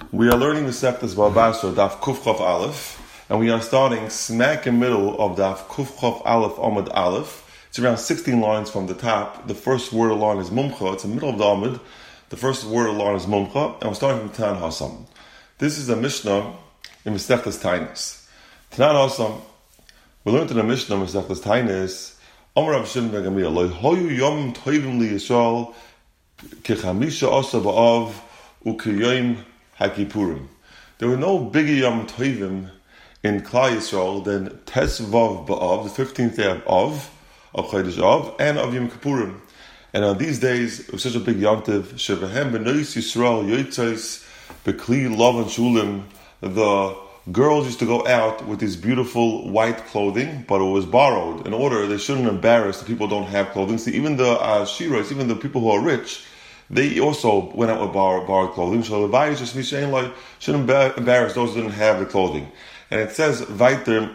We are learning the Masechtas Baba Basra, Daf Kuf Chof Aleph, and we are starting smack in the middle of Daf Kuf Chof Aleph Amud Aleph. It's around 16 lines from the top. The first word of the line is Mumcha. It's in the middle of the Amud. The first word of the line is Mumcha, and we're starting from Tanan Hasam. This is a Mishnah in Masechtas Tainis. Tanan Hasam, we learned in the Mishnah in Masechtas Tainis, Amar Rav Shimon ben Gamliel, Lo hoyu yom tovim li Yisrael kechamisha asa ba'av u'kiyom hakipurim. There were no bigger Yom Tovim in Klal Yisrael than Tes Vav B'Av, the 15th day of Chodesh Av, and of Yom Kippurim. And on these days, it was such a big Yom Tov, Shevahem B'Nois Yisrael Yotzos B'Kli Lavan Shulim. The girls used to go out with this beautiful white clothing, but it was borrowed. In order, they shouldn't embarrass the people who don't have clothing. See, even the Shiras, even the people who are rich, they also went out with borrowed clothing. So the Levi just saying like shouldn't embarrass those who didn't have the clothing. And it says weiter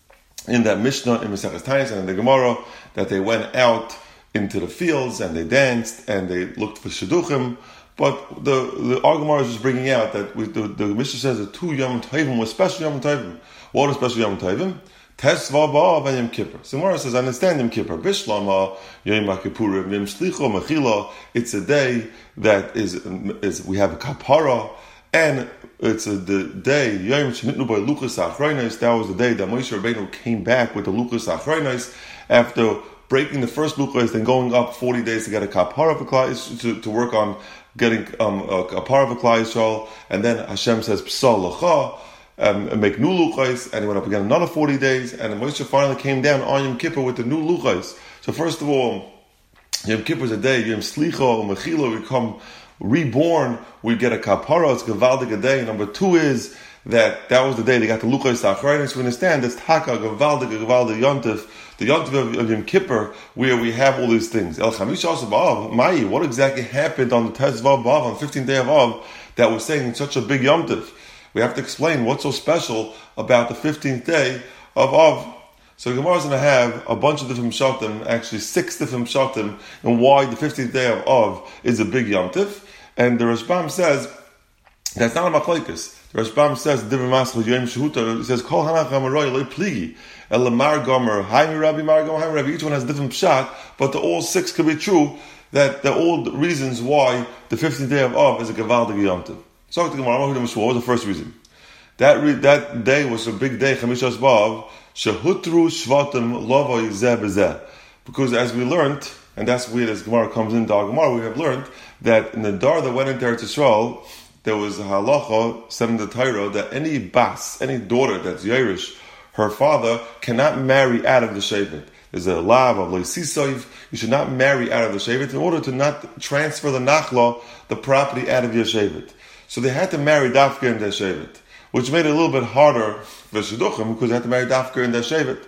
in that Mishnah in Masechtas Tainis and in the Gemara that they went out into the fields and they danced and they looked for shidduchim. But the Gemara is just bringing out that the Mishnah says that two Yom Tovim were special Yom Tovim. What are special Yom Tovim? Tes Vav B'Av and Yom Kippur. So Gemara says, I understand Yom Kippur. Bishlama, Yom HaKippurim, Yom Shlicho, Mechila. It's a day that is we have a kapara, and it's the day, Yom Shenitnu Bo Luchos Achronos. That was the day that Moshe Rabbeinu came back with the Luchos Achronos after breaking the first Luchos, then going up 40 days to get a kapara for Klal Yisrael, to work on getting a kapara for Klal Yisrael, and then Hashem says, Psal Lecha, and make new luchos, and he went up again another 40 days, and Moshe finally came down on Yom Kippur with the new luchos. So first of all, Yom Kippur is a day, Yom Slicho, Mechila, we come reborn, we get a kapara, it's Gavaldik a day. Number two is that was the day they got the luchos achronos. So we understand that's Taka, Gavaldik Yontif, the Yontif of Yom Kippur, where we have all these things. El Chamisha also B'Av, Mayi, what exactly happened on the Tes Vav B'Av, on the 15th day of Av, that was saying such a big Yontif? We have to explain what's so special about the 15th day of Av. So Gemara is going to have a bunch of different pshatim, actually 6 different pshatim, and why the 15th day of Av is a big Yom Tov. And the Rashbam says that's not a machlokes. The Rashbam says Divrei Maschil Yom Shehuta. It says Kol Hanach Amaroy Lo Pligi Elamar Gomer Haimi Rabbi Mar Gomer Haimi Rabbi. Each one has a different pshat, but all 6 could be true. That they're all the reasons why the 15th day of Av is a Gavaldik Yom Tov. So the Gemara, what was the first reason? That day was a big day, Chamishas B'Av, Shehutru Shvatim Lavo Yizeh B'Zeh. Because as we learned, and that's where this Gemara comes in, Dar Gemara, we have learned that in the Dar that went into Eretz Yisrael, there was a halacha said in the Torah that any bas, any daughter that's Yerush, her father cannot marry out of the Shevet. There's a law of Loisisoiv, you should not marry out of the Shevet in order to not transfer the Nachla, the property out of your Shevet. So they had to marry Dafka in their Shevet, which made it a little bit harder for Shidduchim because they had to marry Dafka in their Shevet.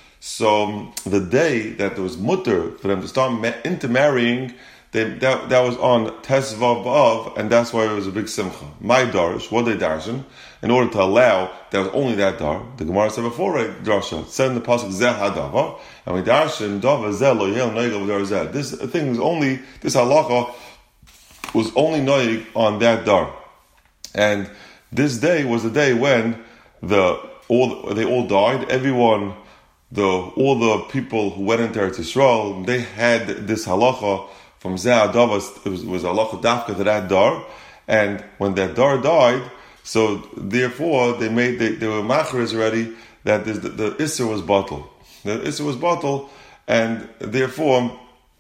So the day that there was mutter for them to start intermarrying, that was on Tes Vav B'Av, and that's why it was a big simcha. My darish, what they darshan, in order to allow, that was only that dar. The Gemara said before, right, Drasha, said in the pasuk Zeh Hadava, and we darshan Dava Zeh Lo Yel Noigel V'Dar Zeh. This thing was only, this halacha was only noig on that dar. And this day was the day when they all died. Everyone, all the people who went into Eretz Yisrael, they had this halacha from Zeh Adavas. It was halacha dafka to that dar. And when that dar died, so therefore they were machris already that the Isser was bottle. The Isser was bottle, and therefore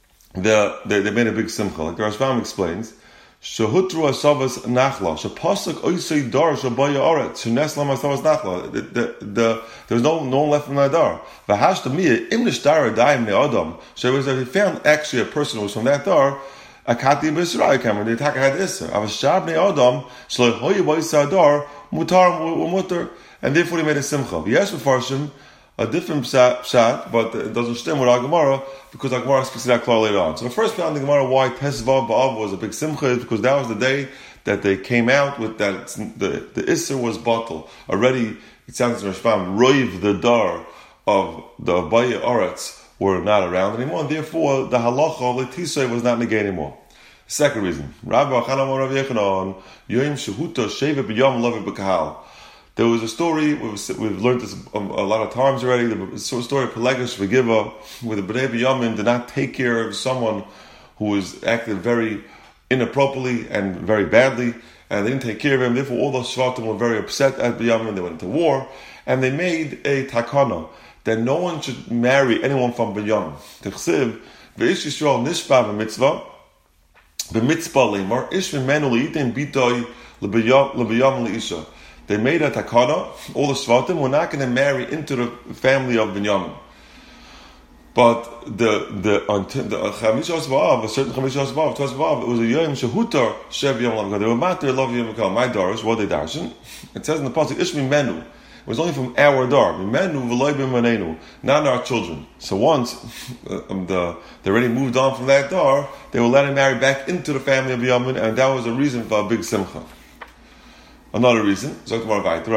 they made a big simcha. Like the Rashbam explains. Shehutru asavas nachla. Shepasuk oisei dar shabaya aret. Sheneslam asavas nachla. There was no one left from that dar. V'hashta miyah imnish dar adayim ne'adam. So he found actually a person who was from that dar. Akati b'Yisrael came, and the attacker had Isser. Avashab ne'adam shlo hoyi b'Yisrael dar mutar mutar, and therefore he made a simcha. V'yesh b'farshim a different pshat, but it doesn't stem with our Gemara because our Gemara speaks to that clear later on. So the first pshat in the Gemara why Tes Vav B'Av was a big simcha is because that was the day that they came out with that the Isser was bottle. Already, it sounds in Rashbam, Roiv, the dar of the Abaya Aretz were not around anymore, and therefore the halacha of Letisei was not negated anymore. Second reason, Rabbi Chanam Rav Yechanan, Yom Shehuta Sheva B'Yom Lavi B'Kahal. There was a story, we've learned this a lot of times already, the story of Pelegus V'Giva, where the B'nai B'Yamin did not take care of someone who was acted very inappropriately and very badly, and they didn't take care of him. Therefore, all those Shvatim were very upset at B'Yamin. They went into war, and they made a takana that no one should marry anyone from B'Yamin. T'chsiv V'ish Yisrael Nishba B'Mitzvah B'Mitzvah Lemar Ish V'Menu L'Yitin B'Toy L'B'Yamin L'Isha. They made a takana. All the Shvatim were not going to marry into the family of Binyamin. But the Chamishas B'Av, a certain Chamishas B'Av, Tos B'Av, it was a Yom Shehutar Shev Yom Lav. They were matter love Yom Lav. My darish, what they darshan. It says in the pasuk, Ish Mimenu. It was only from our dar. Mimenu v'loy b'manenu, not our children. So once they already moved on from that dar, they will let him marry back into the family of Yamin, and that was a reason for a big simcha. Another reason, a third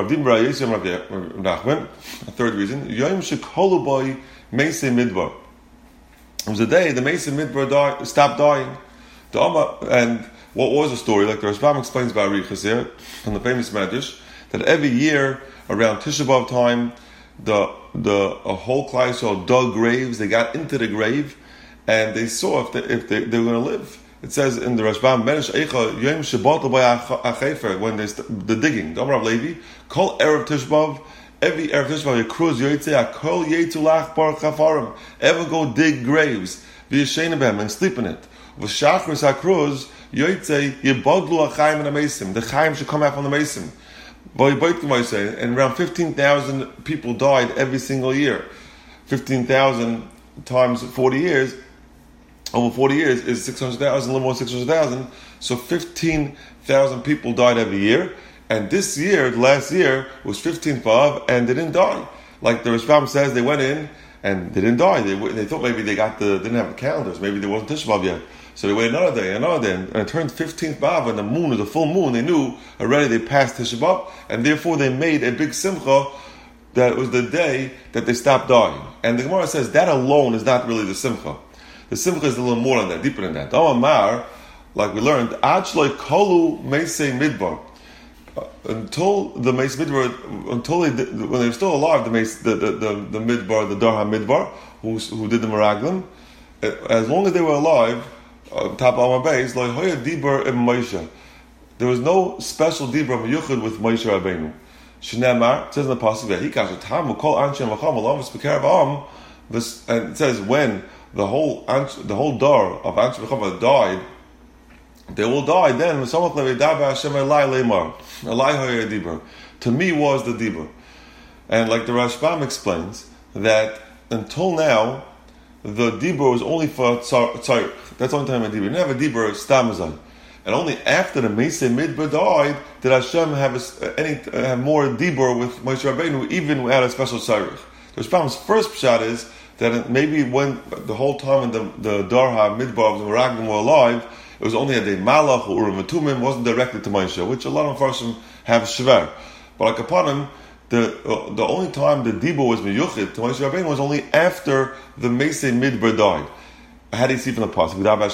reason, Yom Shekolu Boy Meisei Midbar. It was a day the Meisei Midbar stopped dying. And what was the story? Like the Rashbam explains by Arichas here, from the famous Medrash, that every year around Tisha B'Av time, a whole Klal Yisrael dug graves. They got into the grave, and they saw if they were going to live. It says in the Rashbam, when the digging, Rav Levi, call Erev Tisha B'Av, every Erev Tisha B'Av, Yakruz Yoytzei, Akol Yetulach Bar Chafarim, ever go dig graves, v'yashena b'hem, and sleep in it. V'shachris Akruz Yoytzei, Yibodlu Achayim and Amesim, the Chayim should come out from the Mesim. And around 15,000 people died every single year. 15,000 times 40 years, over 40 years is 600,000, a little more than 600,000. So 15,000 people died every year. And this year, the last year, was 15th B'Av, and they didn't die. Like the Rashbam says, they went in and they didn't die. They thought maybe they didn't have calendars. Maybe there wasn't Tisha B'Av yet. So they waited another day, and it turned 15th B'Av, and the moon was a full moon. They knew already they passed Tisha B'Av, and therefore they made a big simcha that it was the day that they stopped dying. And the Gemara says that alone is not really the simcha. The simcha is a little more than that, deeper than that. Amar, like we learned, Achloi Kolu Meisei Midbar. Until the Meis Midbar, when they were still alive, the Midbar, the Dar HaMidbar, who did the Meraglim, as long as they were alive, top of our base, like Hoya Dibur and Moshe. There was no special Dibur Meyuchad with Moshe Rabbeinu. Shneimar, it says in the pasuk that he kasha tamu kol anshem v'cham alom v'spekar v'am. And it says when the whole dar of anshem v'cham died, they will die. Then v'samach levedaba Hashem elai leimar elai Hoya Dibur. To me was the Dibur, and like the Rashbam explains that until now, the Dibur was only for Tzarech. That's the only time a Dibur. You didn't have a Dibur Stamazai. And only after the Meisei Midbar died did Hashem have more Dibur with Moshe Rabbeinu, even without a special Tzarech. The Rashbam's first pshat is that maybe when the whole time when the Dar HaMidbar of the Meraglim were alive, it was only a day Malach or Urim Tumim, wasn't directed to Moshe, which a lot of Farshim have Shver. But like upon him, the only time the Dibur was Meyuchid to Moshe Rabbeinu was only after the Meisei Midbar died. How do you see from the pasuk? Either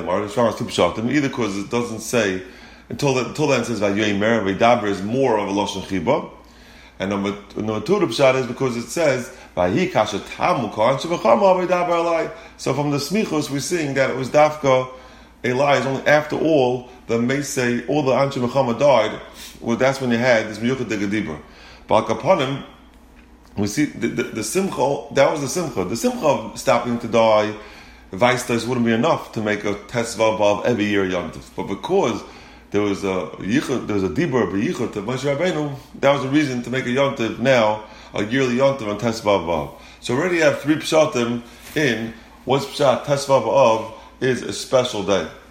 because it doesn't say until then it says Vayomer V'Daber is more of a lashon chiba, and number two the pshat is because it says Vayi Kasha Tamu Kol Anshe V'Chama V'Daber Elai. So from the smichos we're seeing that it was Dafka Eli is only after all the Meisei, all the Anshe V'Chama died. Well, that's when you had this Meyuchad Dibur. But upon him, we see the simcha. That was the simcha. The simcha of stopping to die. Vaistais wouldn't be enough to make a tesva above every year yontif, but because there was a dibur b'yichud to Moshe Rabbeinu, that was the reason to make a yontif now, a yearly yontif on tesva above. So already you have three pshatim in. One pshat tesva above is a special day.